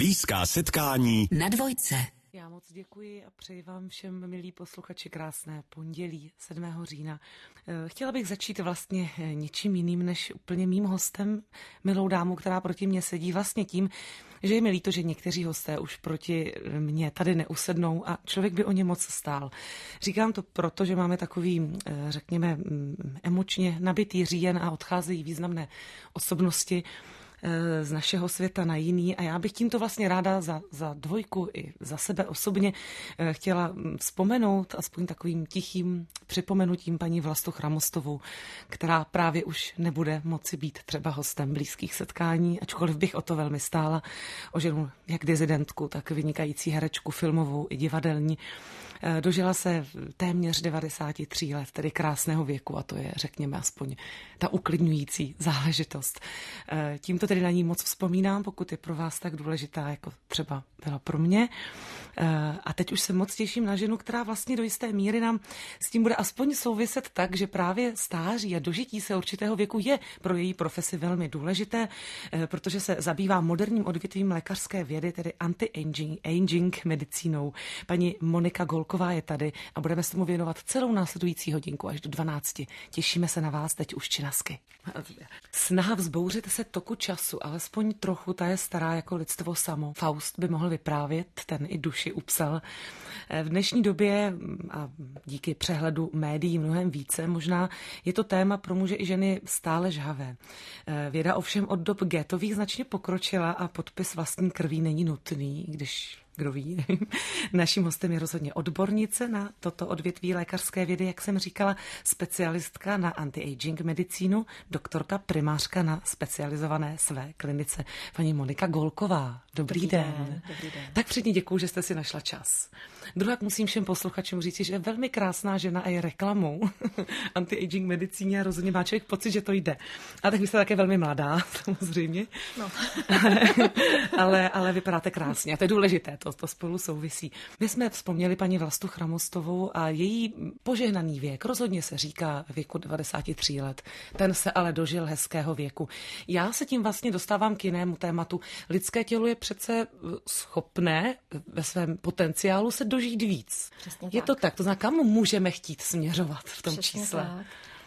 Blízká setkání na Dvojce. Já moc děkuji a přeji vám všem, milí posluchači, krásné pondělí 7. října. Chtěla bych začít vlastně ničím jiným než úplně mým hostem, milou dámu, která proti mně sedí, vlastně tím, že je mi líto, že někteří hosté už proti mně tady neusednou a člověk by o ně moc stál. Říkám to proto, že máme takový, řekněme, emočně nabitý říjen a odcházejí významné osobnosti z našeho světa na jiný a já bych tímto vlastně ráda za Dvojku i za sebe osobně chtěla vzpomenout aspoň takovým tichým připomenutím paní Vlastu Chramostovou, která právě už nebude moci být třeba hostem blízkých setkání, ačkoliv bych o to velmi stála, o ženu jak dizidentku, tak vynikající herečku filmovou i divadelní. Dožila se téměř 93 let, tedy krásného věku a to je, řekněme, aspoň ta uklidňující záležitost. Tímto tedy na ní moc vzpomínám, pokud je pro vás tak důležitá, jako třeba byla pro mě. A teď už se moc těším na ženu, která vlastně do jisté míry nám s tím bude aspoň souviset tak, že právě stáří a dožití se určitého věku je pro její profesi velmi důležité, protože se zabývá moderním odvětvím lékařské vědy, tedy anti-aging medicínou. Paní Monika Golková je tady a budeme se tomu věnovat celou následující hodinku až do 12. Těšíme se na vás teď už činasky. Snaha vzbouřit se toku času, alespoň trochu, ta je stará jako lidstvo samo. Faust by mohl vyprávět, ten i duši upsal. V dnešní době a díky přehledu médií mnohem více, možná je to téma pro muže i ženy stále žhavé. Věda ovšem od dob Goethových značně pokročila a podpis vlastní krví není nutný, když kdo ví. Naším hostem je rozhodně odbornice na toto odvětví lékařské vědy, jak jsem říkala, specialistka na anti-aging medicínu, doktorka primářka na specializované své klinice, paní Monika Golková. Dobrý den. Dobrý den. Tak předně děkuju, že jste si našla čas. Druhá musím všem posluchačům říct, že je velmi krásná žena a je reklamou anti-aging medicíně a rozhodně má člověk pocit, že to jde. A tak vy jste také velmi mladá, samozřejmě. No. ale vypadáte krásně a to je důležité, to spolu souvisí. My jsme vzpomněli paní Vlastu Chramostovou a její požehnaný věk, rozhodně se říká věku 93 let. Ten se ale dožil hezkého věku. Já se tím vlastně dostávám k jinému tématu. Lidské tělo je přece schopné ve svém potenciálu se dožít víc. Přesně je tak. to tak? To znamená, kam můžeme chtít směřovat v tom Přesně čísle? Tak.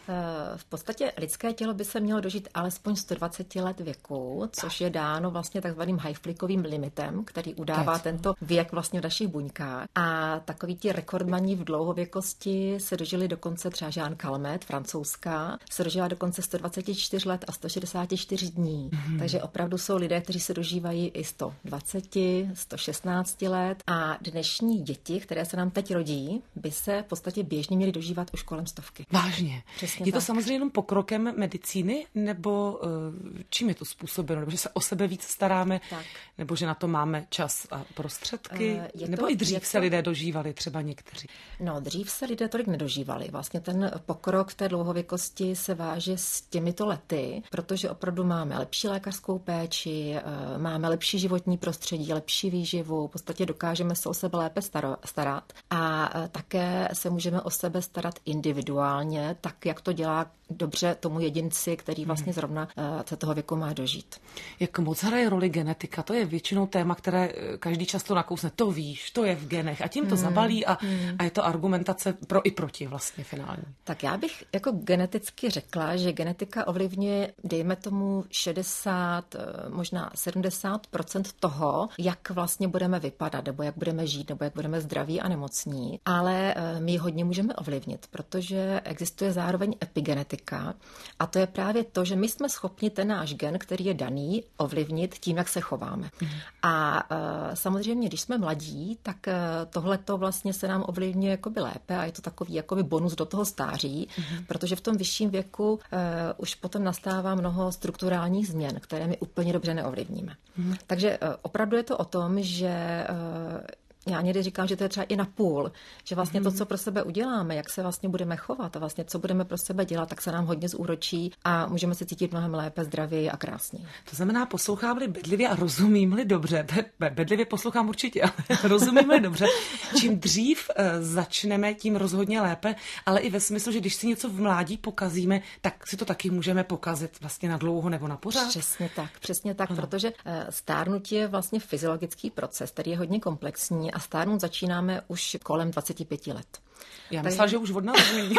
V podstatě lidské tělo by se mělo dožít alespoň 120 let věku, což je dáno vlastně takzvaným Hayflickovým limitem, který udává tento věk vlastně v našich buňkách. A takoví ti rekordmani v dlouhověkosti se dožili dokonce třeba Jeanne Calment, francouzská, se dožila dokonce 124 let a 164 dní. Takže opravdu jsou lidé, kteří se dožívají i 120, 116 let a dnešní děti, které se nám teď rodí, by se v podstatě běžně měly dožívat už kolem 100. Vážně. Přesně je to tak. samozřejmě jenom pokrokem medicíny, nebo čím je to způsobeno? Nebo že se o sebe víc staráme, Tak. nebo že na to máme čas a prostředky? Nebo i dřív se lidé dožívali, třeba někteří? No, dřív se lidé tolik nedožívali. Vlastně ten pokrok v té dlouhověkosti se váže s těmito lety, protože opravdu máme lepší lékařskou péči, máme lepší životní prostředí, lepší výživu, v podstatě dokážeme se o sebe lépe starat a také se můžeme o sebe starat individuálně, tak jak to dělá dobře tomu jedinci, který vlastně zrovna se toho věku má dožít. Jak moc hraje roli genetika? To je většinou téma, které každý často nakousne. To víš, to je v genech a tím to zabalí a je to argumentace pro i proti vlastně finální. Tak já bych jako geneticky řekla, že genetika ovlivňuje, dejme tomu 60, možná 70% toho, jak vlastně budeme vypadat, nebo jak budeme žít, nebo jak budeme zdraví a nemocní. Ale my ji hodně můžeme ovlivnit, protože existuje zároveň epigenetika. A to je právě to, že my jsme schopni ten náš gen, který je daný, ovlivnit tím, jak se chováme. A samozřejmě, když jsme mladí, tak tohleto vlastně se nám ovlivňuje jakoby lépe a je to takový jakoby bonus do toho stáří, protože v tom vyšším věku už potom nastává mnoho strukturálních změn, které my úplně dobře neovlivníme. Takže opravdu je to o tom, že já někdy říkám, že to je třeba i na půl, že vlastně to, co pro sebe uděláme, jak se vlastně budeme chovat a vlastně co budeme pro sebe dělat, tak se nám hodně zúročí a můžeme se cítit mnohem lépe, zdravěji a krásněji. To znamená, poslouchám-li bedlivě a rozumím-li dobře, bedlivě poslouchám určitě, ale rozumím-li dobře, čím dřív začneme, tím rozhodně lépe, ale i ve smyslu, že když si něco v mládí pokazíme, tak si to taky můžeme pokazit vlastně na dlouho nebo na pořád. Přesně tak, protože stárnutí je vlastně fyziologický proces, který je hodně komplexní a stárnout začínáme už kolem 25 let. Já myslela, že už od narození.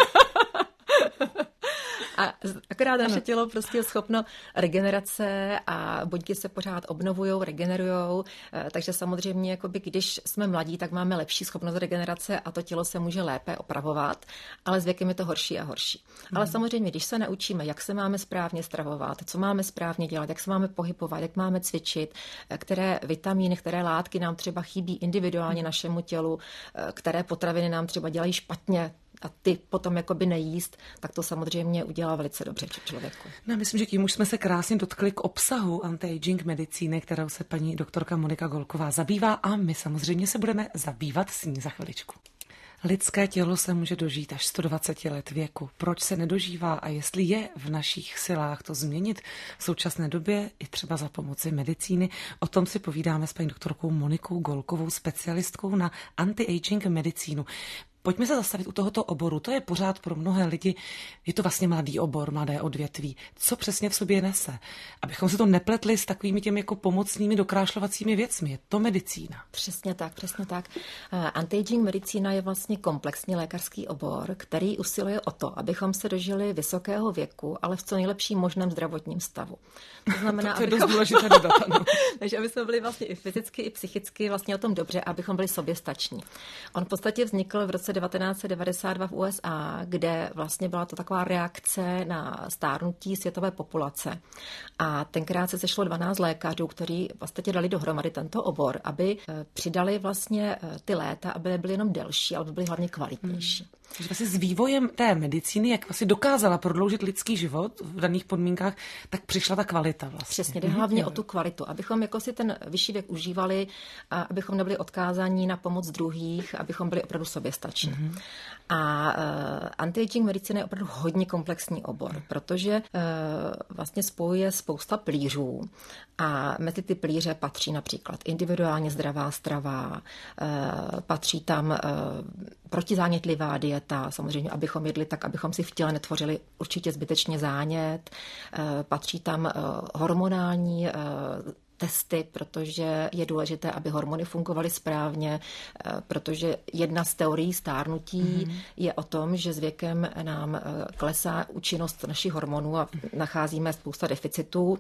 A akorát naše tělo prostě je schopno regenerace a buňky se pořád obnovujou, regenerujou, takže samozřejmě, jakoby, když jsme mladí, tak máme lepší schopnost regenerace a to tělo se může lépe opravovat, ale s věkem je to horší a horší. Ale samozřejmě, když se naučíme, jak se máme správně stravovat, co máme správně dělat, jak se máme pohybovat, jak máme cvičit, které vitamíny, které látky nám třeba chybí individuálně našemu tělu, které potraviny nám třeba dělají špatně, a ty potom jakoby nejíst, tak to samozřejmě udělá velice dobře člověku. No, myslím, že tím už jsme se krásně dotkli k obsahu anti-aging medicíny, kterou se paní doktorka Monika Golková zabývá a my samozřejmě se budeme zabývat s ní za chviličku. Lidské tělo se může dožít až 120 let věku. Proč se nedožívá a jestli je v našich silách to změnit v současné době i třeba za pomoci medicíny? O tom si povídáme s paní doktorkou Monikou Golkovou, specialistkou na anti-aging medicínu. Pojďme se zastavit u tohoto oboru. To je pořád pro mnohé lidi, je to vlastně mladý obor, mladé odvětví. Co přesně v sobě nese? Abychom se to nepletli s takovými těmi jako pomocnými dokrášlovacími věcmi. Je to medicína. Přesně tak. Anti-aging medicína je vlastně komplexní lékařský obor, který usiluje o to, abychom se dožili vysokého věku, ale v co nejlepším možném zdravotním stavu. To znamená, to je dost důležité dodat. Takže aby jsme byli vlastně i fyzicky, i psychicky vlastně o tom dobře, abychom byli soběstační. On v podstatě vznikl v roce 1992 v USA, kde vlastně byla to taková reakce na stárnutí světové populace. A tenkrát se sešlo 12 lékařů, kteří vlastně dali dohromady tento obor, aby přidali vlastně ty léta, aby nebyly jenom delší, ale aby byly hlavně kvalitnější. Takže vlastně s vývojem té medicíny, jak vlastně dokázala prodloužit lidský život v daných podmínkách, tak přišla ta kvalita vlastně. Přesně, jde hlavně o tu kvalitu, abychom jako si ten vyšší věk užívali, a abychom nebyli odkázáni na pomoc druhých, abychom byli opravdu soběstační. A anti-aging medicína je opravdu hodně komplexní obor, protože vlastně spojuje spousta pilířů a mezi ty pilíře patří například individuálně zdravá strava, patří tam protizánětlivá dieta, samozřejmě, abychom jedli tak, abychom si v těle netvořili určitě zbytečně zánět, patří tam hormonální testy, protože je důležité, aby hormony fungovaly správně, protože jedna z teorií stárnutí je o tom, že s věkem nám klesá účinnost našich hormonů a nacházíme spousta deficitů.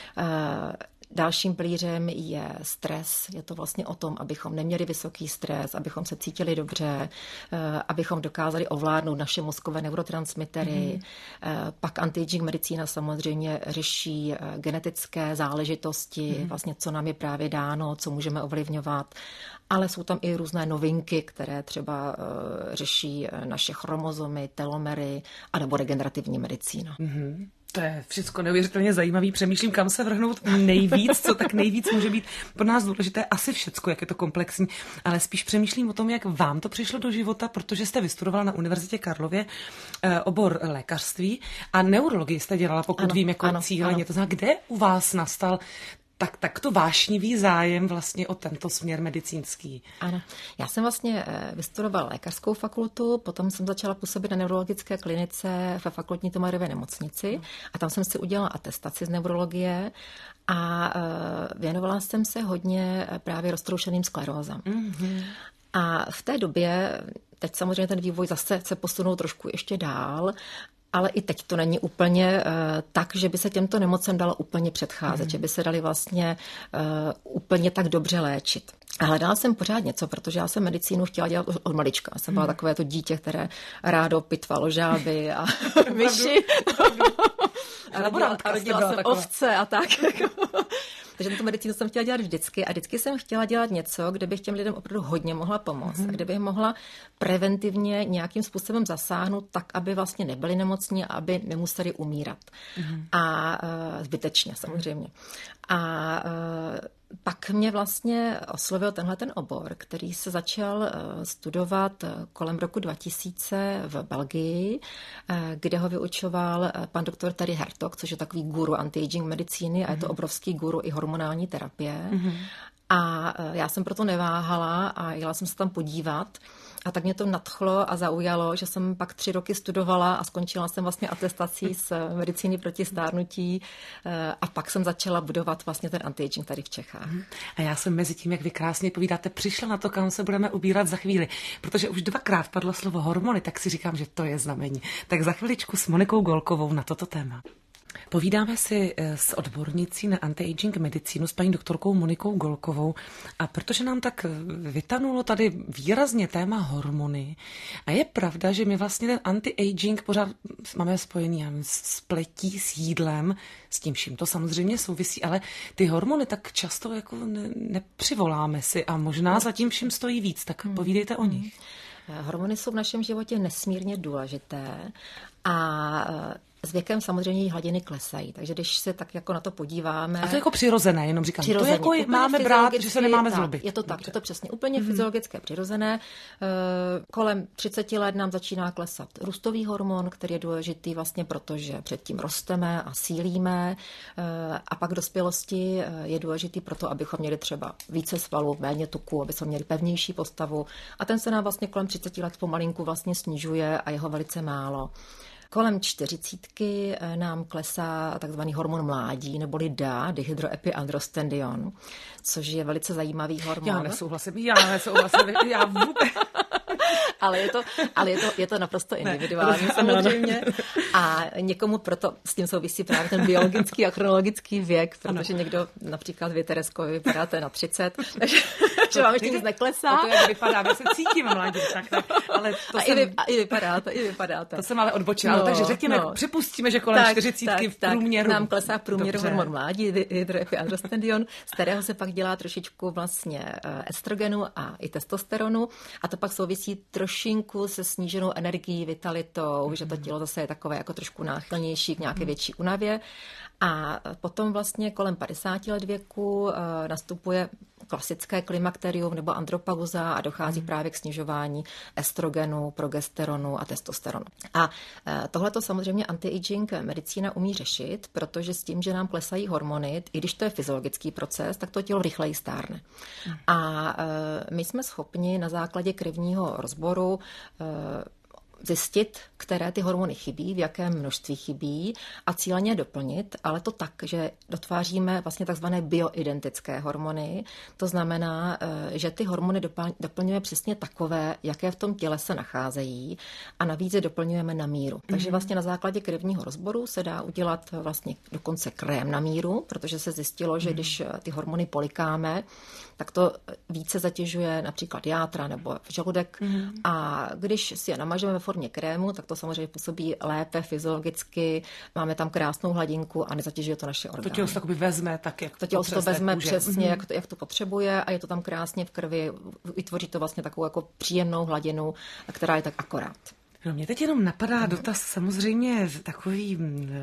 Dalším pilířem je stres. Je to vlastně o tom, abychom neměli vysoký stres, abychom se cítili dobře, abychom dokázali ovládnout naše mozkové neurotransmitery. Pak anti-aging medicína samozřejmě řeší genetické záležitosti, vlastně co nám je právě dáno, co můžeme ovlivňovat. Ale jsou tam i různé novinky, které třeba řeší naše chromozomy, telomery anebo regenerativní medicína. To je všechno neuvěřitelně zajímavý. Přemýšlím, kam se vrhnout nejvíc, co tak nejvíc může být pro nás důležité. Asi všecko, jak je to komplexní, ale spíš přemýšlím o tom, jak vám to přišlo do života, protože jste vystudovala na Univerzitě Karlově obor lékařství a neurologii jste dělala, pokud vím, jako cíleně. To znamená, kde u vás nastal tak to vášnivý zájem vlastně o tento směr medicínský. Ano. Já jsem vlastně vystudovala lékařskou fakultu, potom jsem začala působit na neurologické klinice ve fakultní Tomárově nemocnici a tam jsem si udělala atestaci z neurologie a věnovala jsem se hodně právě roztroušeným sklerózám. A v té době, teď samozřejmě ten vývoj zase se posunul trošku ještě dál, ale i teď to není úplně tak, že by se těmto nemocem dalo úplně předcházet, že by se dali vlastně úplně tak dobře léčit. A hledala jsem pořád něco, protože já jsem medicínu chtěla dělat od malička. Jsem byla takové to dítě, které rádo pitvalo žáby a myši. A rodila jsem ovce a tak. Takže tu medicínu jsem chtěla dělat vždycky a vždycky jsem chtěla dělat něco, kde bych těm lidem opravdu hodně mohla pomoct. A kde bych mohla preventivně nějakým způsobem zasáhnout tak, aby vlastně nebyli nemocní a aby nemuseli umírat. A zbytečně samozřejmě. A Pak mě vlastně oslovil ten obor, který se začal studovat kolem roku 2000 v Belgii, kde ho vyučoval pan doktor Terry Hertog, což je takový guru anti-aging medicíny a je to obrovský guru i hormonální terapie. A já jsem proto neváhala a jela jsem se tam podívat. A tak mě to nadchlo a zaujalo, že jsem pak 3 roky studovala a skončila jsem vlastně atestací z medicíny proti stárnutí a pak jsem začala budovat vlastně ten anti-aging tady v Čechách. A já jsem mezi tím, jak vy krásně povídáte, přišla na to, kam se budeme ubírat za chvíli, protože už 2krát padlo slovo hormony, tak si říkám, že to je znamení. Tak za chviličku s Monikou Golkovou na toto téma. Povídáme si s odbornicí na anti-aging medicínu, s paní doktorkou Monikou Golkovou, a protože nám tak vytanulo tady výrazně téma hormony a je pravda, že my vlastně ten anti-aging pořád máme spojený s pletí, s jídlem, s tím vším to samozřejmě souvisí, ale ty hormony tak často jako nepřivoláme si a možná za tím vším stojí víc, tak povídejte o nich. Hormony jsou v našem životě nesmírně důležité a s věkem samozřejmě jí hladiny klesají, takže když se tak jako na to podíváme... A to je jako přirozené, jenom říkám, to jako máme brát, že se nemáme zlobit. Je to tak, je to přesně úplně fyziologické, přirozené. Kolem 30 let nám začíná klesat růstový hormon, který je důležitý vlastně proto, že předtím rosteme a sílíme a pak v dospělosti je důležitý proto, abychom měli třeba více svalů, méně tuku, aby jsme měli pevnější postavu a ten se nám vlastně kolem 30 let pomalinku vlastně snižuje a je ho velice málo. Kolem 40 nám klesá takzvaný hormon mládí, neboli DA, dihydroepiandrostendion, což je velice zajímavý hormon. Já nesouhlasím, já vůbec... ale je to naprosto individuální samozřejmě. A někomu proto s tím souvisí právě ten biologický a chronologický věk, protože někdo, například vy, Teresko, vy vypadáte na 30, takže vám ještě nic neklesá. To jak vypadá, my se cítíme mladí. Ale to i vypadáte. To jsem ale odbočila, takže řekněme, připustíme, že kolem 40 v průměru. Nám klesá v průměru hormon mládí, dihydroepiandrostendion, z kterého se pak dělá trošičku vlastně estrogenu a i testosteronu a to pak souvisí trošinku se sníženou energií, vitalitou, že to tělo zase je takové jako trošku náchylnější k nějaké větší únavě. A potom vlastně kolem 50 let věku nastupuje klasické klimakterium nebo andropauza a dochází právě k snižování estrogenu, progesteronu a testosteronu. A tohleto samozřejmě anti-aging medicína umí řešit, protože s tím, že nám klesají hormony, i když to je fyziologický proces, tak to tělo rychleji stárne. A my jsme schopni na základě krevního rozboru zjistit, které ty hormony chybí, v jakém množství chybí a cíleně doplnit, ale to tak, že dotváříme vlastně takzvané bioidentické hormony. To znamená, že ty hormony doplňujeme přesně takové, jaké v tom těle se nacházejí a navíc je doplňujeme na míru. Takže vlastně na základě krevního rozboru se dá udělat vlastně dokonce krém na míru, protože se zjistilo, že když ty hormony polikáme, tak to více zatěžuje například játra nebo žaludek a když si je namažeme ve formě krému, tak to samozřejmě působí lépe fyziologicky, máme tam krásnou hladinku a nezatěžuje to naše orgány. To tělo se takoby vezme tak, jak to tělo to vezme přesně, jak to potřebuje a je to tam krásně v krvi, vytvoří to vlastně takovou jako příjemnou hladinu, která je tak akorát. No, mě teď jenom napadá dotaz samozřejmě takový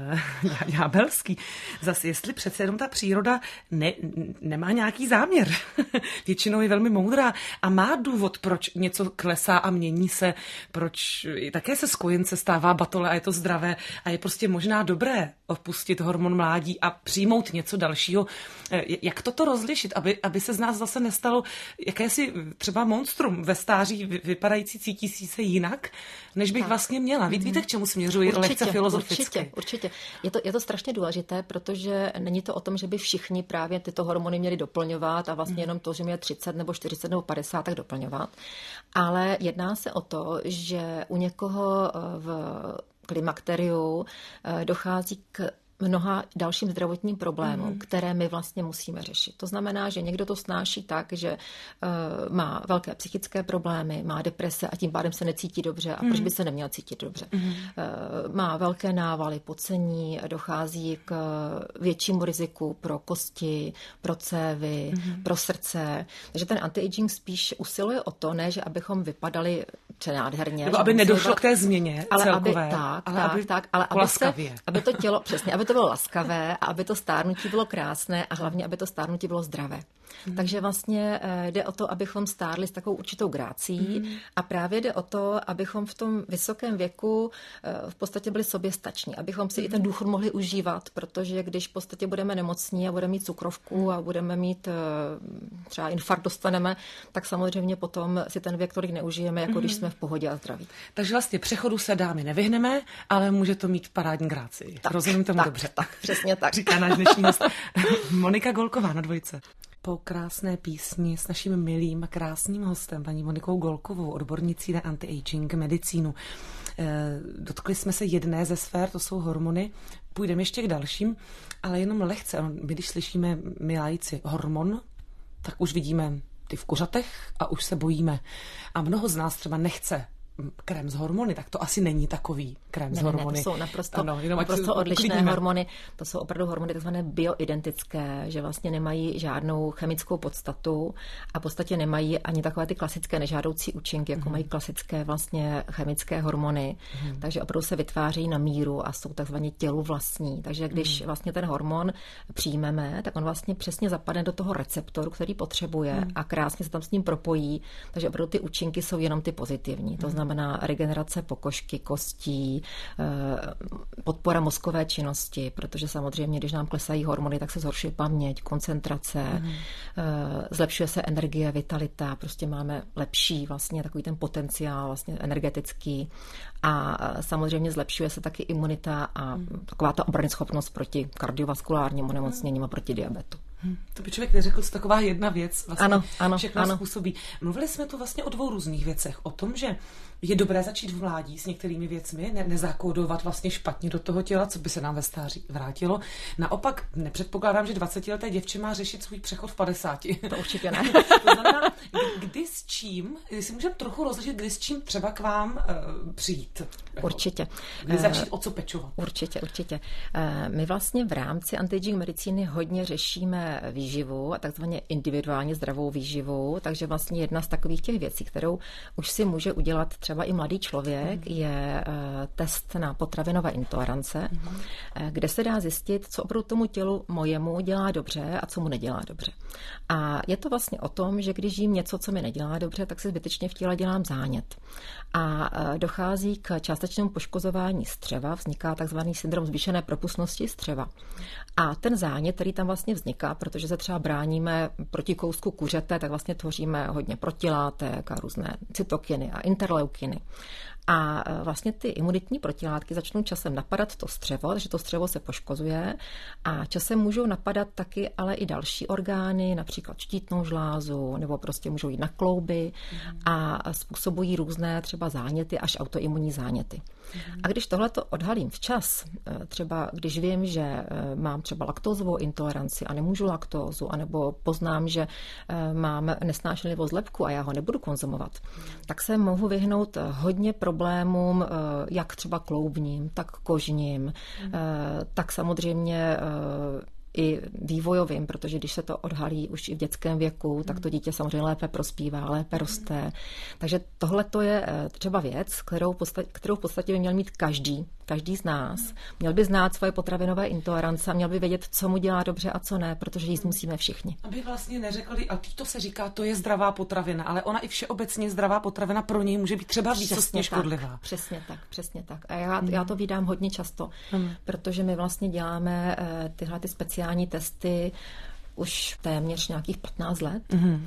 ďábelský. Zase, jestli přece jenom ta příroda nemá nějaký záměr. Většinou je velmi moudrá a má důvod, proč něco klesá a mění se, proč také se z kojence stává batole a je to zdravé a je prostě možná dobré opustit hormon mládí a přijmout něco dalšího. Jak toto rozlišit, aby se z nás zase nestalo jakési třeba monstrum ve stáří vypadající, cítící se jinak, než bych vlastně měla. Víte, k čemu směřuji lehce filozoficky? Určitě. Je to strašně důležité, protože není to o tom, že by všichni právě tyto hormony měli doplňovat a vlastně jenom to, že mě 30 nebo 40 nebo 50, tak doplňovat. Ale jedná se o to, že u někoho v klimakteriu dochází k mnoha dalším zdravotním problémům, které my vlastně musíme řešit. To znamená, že někdo to snáší tak, že má velké psychické problémy, má deprese a tím pádem se necítí dobře a proč by se neměl cítit dobře. Má velké návaly, pocení, dochází k většímu riziku pro kosti, pro cévy, pro srdce. Takže ten anti-aging spíš usiluje o to, ne, že abychom vypadali nádherně. Nebo aby nedošlo k té změně celkové. Aby to tělo, přesně, aby to bylo laskavé a aby to stárnutí bylo krásné a hlavně, aby to stárnutí bylo zdravé. Takže vlastně jde o to, abychom stárli s takovou určitou grácí a právě jde o to, abychom v tom vysokém věku v podstatě byli soběstační, abychom si i ten důchod mohli užívat, protože když v podstatě budeme nemocní a budeme mít cukrovku a budeme mít třeba infarkt dostaneme, tak samozřejmě potom si ten věk tolik neužijeme, jako když jsme v pohodě a zdraví. Takže vlastně přechodu se dámy nevyhneme, ale může to mít parádní grácii. Rozumím tomu dobře. Tak, přesně tak. Říká náš dnešní host Monika Golková na Dvojce. Po krásné písni s naším milým a krásným hostem, paní Monikou Golkovou, odbornicí na anti-aging medicínu. Dotkli jsme se jedné ze sfér, to jsou hormony. Půjdeme ještě k dalším, ale jenom lehce. My když slyšíme, my laici, hormon, tak už vidíme ty v kuřatech a už se bojíme. A mnoho z nás třeba nechce krém z hormony, tak to asi není takový krém z hormony. Ne, to jsou naprosto odlišné hormony. To jsou opravdu hormony takzvané bioidentické, že vlastně nemají žádnou chemickou podstatu a v podstatě nemají ani takové ty klasické nežádoucí účinky, jako mají klasické vlastně chemické hormony. Takže opravdu se vytváří na míru a jsou takzvaně tělu vlastní. Takže když vlastně ten hormon přijmeme, tak on vlastně přesně zapadne do toho receptoru, který potřebuje a krásně se tam s ním propojí. Takže opravdu ty účinky jsou jenom ty pozitivní. To znamená regenerace pokožky, kostí, podpora mozkové činnosti, protože samozřejmě, když nám klesají hormony, tak se zhoršuje paměť, koncentrace, zlepšuje se energie, vitalita, prostě máme lepší vlastně takový ten potenciál vlastně energetický a samozřejmě zlepšuje se taky imunita a taková ta obranyschopnost proti kardiovaskulárním onemocněním a proti diabetu. To by člověk neřekl, co taková jedna věc vlastně všechno ano. způsobí. Mluvili jsme tu vlastně o dvou různých věcech. O tom, že je dobré začít v mládí s některými věcmi, nezakódovat vlastně špatně do toho těla, co by se nám ve stáří vrátilo. Naopak nepředpokládám, že 20leté děvče má řešit svůj přechod v 50. To určitě ne. To znamená, kdy s čím, si můžeme trochu rozlišit, kdy s čím třeba k vám přijít. Určitě. Kdy začít o co pečovat. Určitě. My vlastně v rámci anti-aging medicíny hodně řešíme výživu a takzvaně individuálně zdravou výživu, takže vlastně jedna z takových těch věcí, kterou už si může udělat třeba i mladý člověk, je test na potravinové intolerance, kde se dá zjistit, co opravdu tomu tělu mojemu dělá dobře a co mu nedělá dobře. A je to vlastně o tom, že když jím něco, co mi nedělá dobře, tak si zbytečně v těle dělám zánět. A dochází k částečnému poškozování střeva, vzniká takzvaný syndrom zvýšené propustnosti střeva. A ten zánět, který tam vlastně vzniká, protože se třeba bráníme proti kousku kuřete, tak vlastně tvoříme hodně protilátek a různé cytokiny a interleukiny. A vlastně ty imunitní protilátky začnou časem napadat to střevo, takže to střevo se poškozuje a časem můžou napadat taky ale i další orgány, například štítnou žlázu, nebo prostě můžou jít na klouby a způsobují různé třeba záněty, až autoimunní záněty. A když tohleto odhalím včas, třeba když vím, že mám třeba laktózovou intoleranci a nemůžu laktózu, anebo poznám, že mám nesnášenlivost lepku a já ho nebudu konzumovat, tak se mohu vyhnout hodně problémům, jak třeba kloubním, tak kožním, tak samozřejmě i vývojovým, protože když se to odhalí už i v dětském věku, tak to dítě samozřejmě lépe prospívá, lépe roste. Takže tohle to je třeba věc, kterou v podstatě by měl mít každý z nás. Měl by znát svoje potravinové intolerance a měl by vědět, co mu dělá dobře a co ne, protože jíst musíme všichni. Aby vlastně neřekli, a to se říká, to je zdravá potravina, ale ona i všeobecně zdravá potravina pro něj může být třeba výsostně škodlivá. Přesně tak. A já to vídám hodně často, protože my vlastně děláme tyhle ty speciální testy už téměř nějakých 15 let.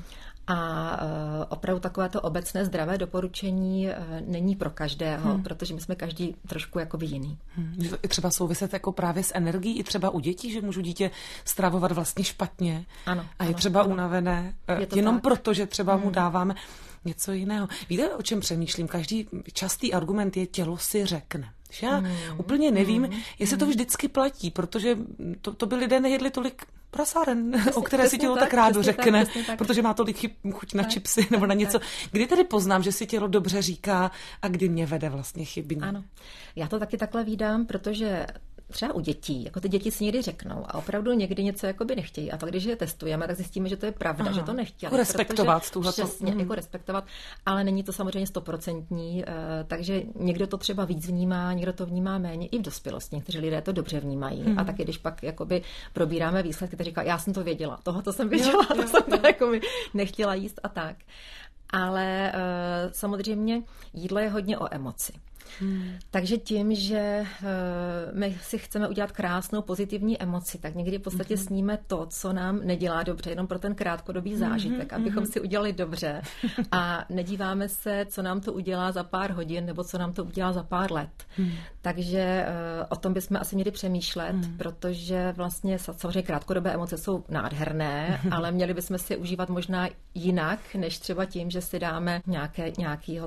A opravdu takovéto obecné zdravé doporučení není pro každého, protože my jsme každý trošku jakoby jiný. Třeba souviset jako právě s energií i třeba u dětí, že můžu dítě stravovat vlastně špatně a je třeba unavené, jenom tak. Proto, že třeba mu dáváme něco jiného. Víte, o čem přemýšlím? Každý častý argument je tělo si řekne. Já úplně nevím, jestli to vždycky platí, protože to by lidé nejedli tolik prasáren, o které si tělo tak rádo řekne, protože má tolik chuť na čipsy nebo na něco. Kdy tedy poznám, že si tělo dobře říká a kdy mě vede vlastně chybně? Ano, já to taky takhle vídám, protože třeba u dětí, jako ty děti si někdy řeknou a opravdu někdy něco jakoby nechtějí. A pak, když je testujeme, tak zjistíme, že to je pravda, že to nechtěli. Jako respektovat tuhleto. Přesně, jako respektovat, ale není to samozřejmě 100%, takže někdo to třeba víc vnímá, někdo to vnímá méně, i v dospělosti. Někteří lidé to dobře vnímají. A taky, když pak jakoby probíráme výsledky, tak říká, já jsem to věděla, tohoto jsem věděla, to jsem to jako nechtěla jíst a tak. Ale samozřejmě jídlo je hodně o emoci. Takže tím, že my si chceme udělat krásnou pozitivní emoci, tak někdy v podstatě sníme to, co nám nedělá dobře, jenom pro ten krátkodobý zážitek, abychom si udělali dobře a nedíváme se, co nám to udělá za pár hodin nebo co nám to udělá za pár let. Takže o tom bychom asi měli přemýšlet, protože vlastně samozřejmě krátkodobé emoce jsou nádherné, ale měli bychom si je užívat možná jinak, než třeba tím, že si dáme nějaké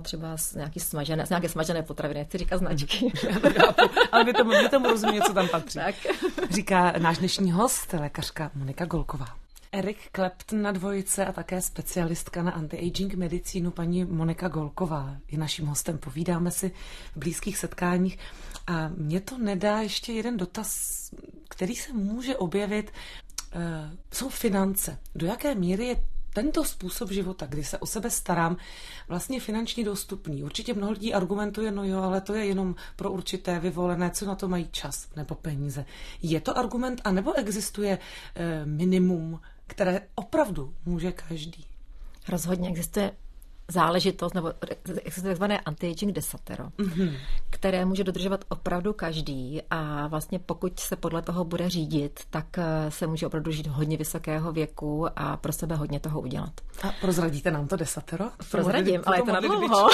smažené potraviny. Nechci říkat značky. Ale vy tomu rozumíte, co tam patří. Tak. Říká náš dnešní host, lékařka Monika Golková. Eric Clapton na dvojice a také specialistka na anti-aging medicínu paní Monika Golková je naším hostem. Povídáme si v blízkých setkáních a mě to nedá ještě jeden dotaz, který se může objevit. Jsou finance. Do jaké míry je tento způsob života, kdy se o sebe starám, vlastně finančně dostupný? Určitě mnoho lidí argumentuje, no jo, ale to je jenom pro určité vyvolené, co na to mají čas nebo peníze. Je to argument, anebo existuje minimum, které opravdu může každý? Rozhodně existuje záležitost, nebo existuje takzvané anti-aging desatero, které může dodržovat opravdu každý a vlastně pokud se podle toho bude řídit, tak se může opravdu žít hodně vysokého věku a pro sebe hodně toho udělat. A prozradíte nám to desatero? Prozradím, ale je to na dlouho.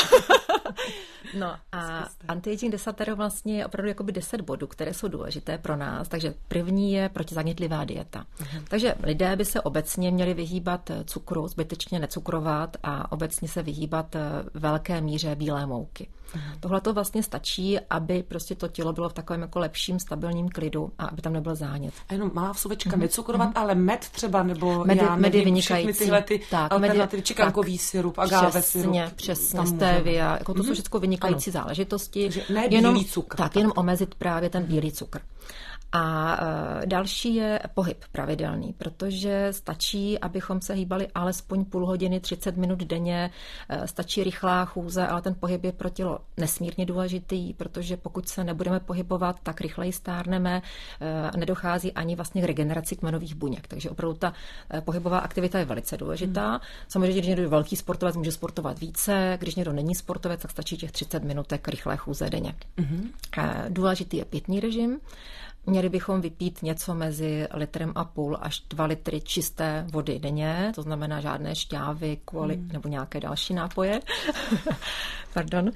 No a anti-aging desatero vlastně je opravdu jakoby 10 bodů, které jsou důležité pro nás. Takže první je protizánětlivá dieta. Takže lidé by se obecně měli vyhýbat cukru, zbytečně necukrovat a obecně se vyhýbat velké míře bílé mouky. Tohle to vlastně stačí, aby prostě to tělo bylo v takovém jako lepším, stabilním klidu a aby tam nebyl zánět. A jenom malá vsuvečka, necukrovat, ale med třeba, nebo med je vynikající. Všechny tyhle ty alternativy, čikankový sirup, agáve sirup. Přesně, stevia, jako to jsou všechno vynikající záležitosti. Ne bílý cukr. Tak, jenom omezit právě ten bílý cukr. A další je pohyb pravidelný, protože stačí, abychom se hýbali alespoň půl hodiny, 30 minut denně, stačí rychlá chůze, ale ten pohyb je pro tělo nesmírně důležitý, protože pokud se nebudeme pohybovat, tak rychleji stárneme a nedochází ani vlastně k regeneraci kmenových buněk. Takže opravdu ta pohybová aktivita je velice důležitá. Samozřejmě, když někdo je velký sportovec, může sportovat více, když někdo není sportovec, tak stačí těch 30 minutek rychlé chůze denně. Důležitý je pitný režim. Měli bychom vypít něco mezi 1,5 litru až 2 litry čisté vody denně, to znamená žádné šťávy, koly nebo nějaké další nápoje. Pardon.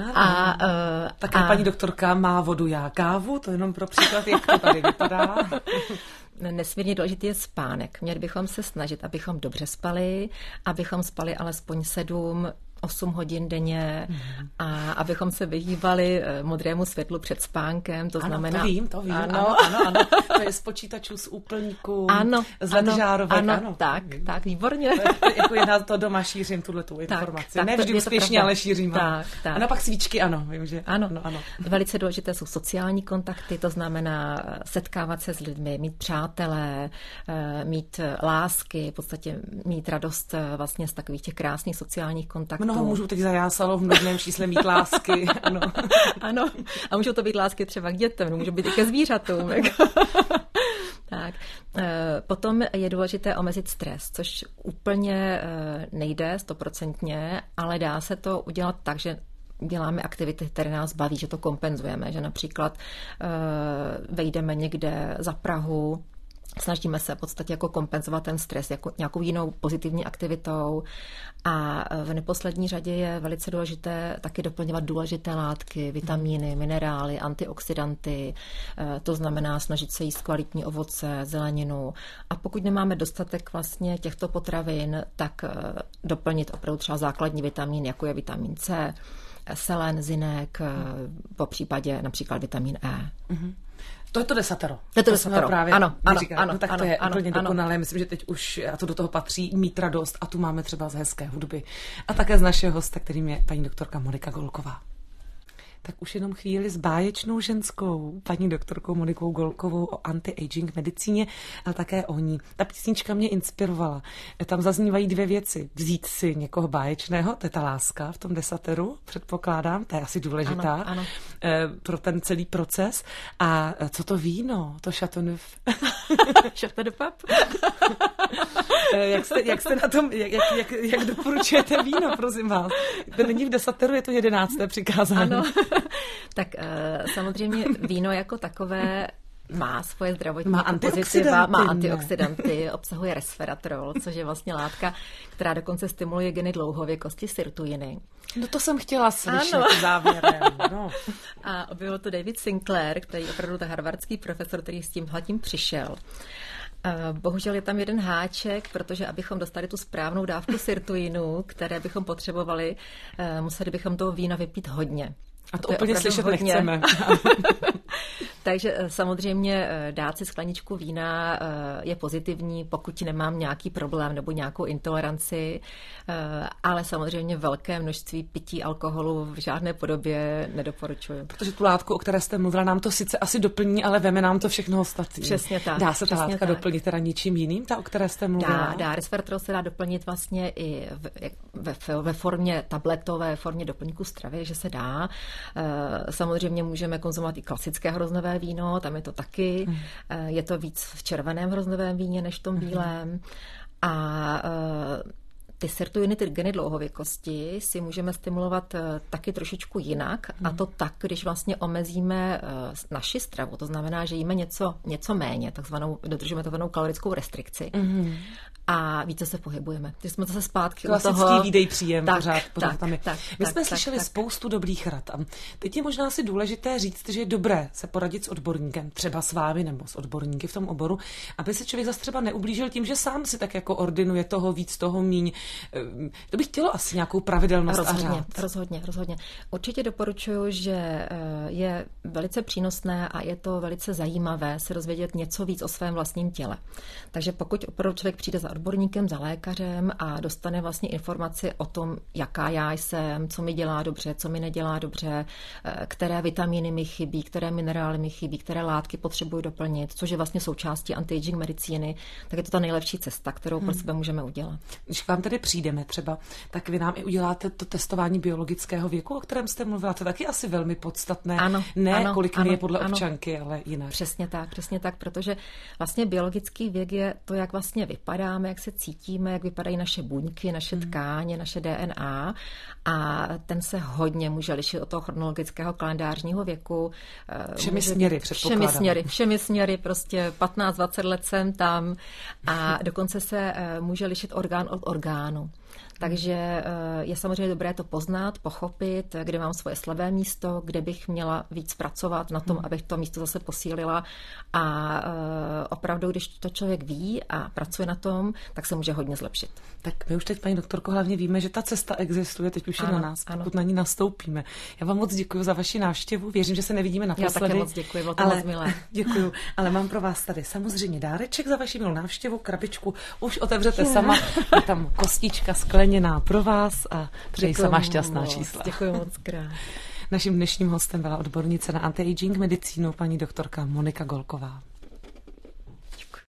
Také paní doktorka má vodu, já kávu, to jenom pro příklad, jak to tady vypadá. Nesmírně důležitý je spánek. Měli bychom se snažit, abychom dobře spali, abychom spali alespoň 7-8 hodin denně a abychom se vyhýbali modrému světlu před spánkem, to znamená... To vím. Ano. To je z počítačů, z úplníků, z ledžárovek. Ano, tak, výborně. Jako já to doma šířím, tuhletu informaci. Ne vždy úspěšně, ale šířím. Tak. A napak svíčky, ano, vím, že... Ano. Velice důležité jsou sociální kontakty, to znamená setkávat se s lidmi, mít přátelé, mít lásky, v podstatě mít radost vlastně z takových těch krásných sociálních kontaktů. Mnoho mužů teď zajásalo v množném čísle mít lásky. Ano. A můžou to být lásky třeba k dětem, můžou být i ke zvířatům. Tak. Potom je důležité omezit stres, což úplně nejde 100%, ale dá se to udělat tak, že děláme aktivity, které nás baví, že to kompenzujeme, že například vejdeme někde za Prahu, snažíme se v podstatě jako kompenzovat ten stres jako nějakou jinou pozitivní aktivitou a v neposlední řadě je velice důležité taky doplňovat důležité látky, vitamíny, minerály, antioxidanty, to znamená snažit se jíst kvalitní ovoce, zeleninu a pokud nemáme dostatek vlastně těchto potravin, tak doplnit opravdu třeba základní vitamín, jako je vitamin C, selen, zinek, po případě například vitamin E. To je to desatero. To je to desatero. Právě ano, tak to je úplně dokonalé. Myslím, že teď už, a to do toho patří, mít radost a tu máme třeba z hezké hudby. A také z našeho hosta, kterým je paní doktorka Monika Golková. Tak už jenom chvíli s báječnou ženskou, paní doktorkou Monikou Golkovou o anti-aging medicíně, ale také o ní. Ta písnička mě inspirovala. Tam zaznívají dvě věci. Vzít si někoho báječného, to je ta láska v tom desateru, předpokládám, to je asi důležitá ano. Pro ten celý proces. A co to víno, to Chateauneuf? Chateau de Pape? Jak jste na tom, jak doporučujete víno, prosím vás? To není v desateru, je to 11. přikázání. Ano. Tak samozřejmě víno jako takové má svoje zdravotní pozitiva, má antioxidanty, obsahuje resveratrol, což je vlastně látka, která dokonce stimuluje geny dlouhověkosti, sirtuiny. No to jsem chtěla slyšet závěrem. No. A objevil to David Sinclair, který je opravdu ten harvardský profesor, který s tímhletím přišel. Bohužel je tam jeden háček, protože abychom dostali tu správnou dávku sirtuinu, které bychom potřebovali, museli bychom toho vína vypít hodně. A to úplně slyšet hodně. Nechceme. Takže samozřejmě dát si skleničku vína je pozitivní, pokud nemám nějaký problém nebo nějakou intoleranci, ale samozřejmě velké množství pití alkoholu v žádné podobě nedoporučuji. Protože tu látku, o které jste mluvila, nám to sice asi doplní, ale veme nám to všechno ostatní. Přesně tak. Dá se ta látka doplnit teda ničím jiným, ta, o které jste mluvila? Dá. Resveratrol se dá doplnit vlastně i ve formě tabletové, formě doplňku stravy, že se dá. Samozřejmě můžeme konzumovat i klasické hroznové víno, tam je to taky. Je to víc v červeném hrozném víně než v tom bílém. A ty sirtuiny, ty geny dlouhověkosti si můžeme stimulovat taky trošičku jinak a to tak, když vlastně omezíme naši stravu, to znamená, že jíme něco méně, dodržujeme takzvanou kalorickou restrikci. A více se pohybujeme. Když jsme zase zpátky klasický u toho... výdej příjem, pořád tam je. My jsme tak, slyšeli spoustu dobrých rad. A teď je možná si důležité říct, že je dobré se poradit s odborníkem, třeba s vámi nebo s odborníky v tom oboru, aby se člověk zase třeba neublížil tím, že sám si tak jako ordinuje toho víc, toho míň. To bych chtělo asi nějakou pravidelnost a řád. Rozhodně. Určitě doporučuji, že je velice přínosné a je to velice zajímavé se dozvědět něco víc o svém vlastním těle. Takže pokud opravdu člověk přijde za odborníkem, za lékařem a dostane vlastně informaci o tom, jaká já jsem, co mi dělá dobře, co mi nedělá dobře, které vitamíny mi chybí, které minerály mi chybí, které látky potřebuji doplnit, což je vlastně součástí anti-aging medicíny, tak je to ta nejlepší cesta, kterou pro sebe můžeme udělat. Když k vám tedy přijdeme třeba, tak vy nám i uděláte to testování biologického věku, o kterém jste mluvila, to je taky asi velmi podstatné. Ano, kolik mi je podle občanky, ale jinak. Přesně tak, protože vlastně biologický věk je to, jak vlastně vypadáme, jak se cítíme, jak vypadají naše buňky, naše tkáně, naše DNA a ten se hodně může lišit od toho chronologického kalendářního věku. Všemi směry, prostě 15-20 let jsem tam a dokonce se může lišit orgán od orgánu. Takže je samozřejmě dobré to poznat, pochopit, kde mám svoje slabé místo, kde bych měla víc pracovat na tom, abych to místo zase posílila. A opravdu, když to člověk ví a pracuje na tom, tak se může hodně zlepšit. Tak my už teď, paní doktorko, hlavně víme, že ta cesta existuje, teď už je na nás, pokud na ní nastoupíme. Já vám moc děkuji za vaši návštěvu, věřím, že se nevidíme naposledy. Já také moc děkuji, bylo to moc milé. Děkuji, ale mám pro vás tady samozřejmě dáreček za vaši milou návštěvu, krabičku už otevřete sama, je tam kostička skleněná pro vás a přeji sama šťastná čísla. Děkuji moc krát. Naším dnešním hostem byla odbornice na anti-aging medicínu paní doktorka Monika Golková.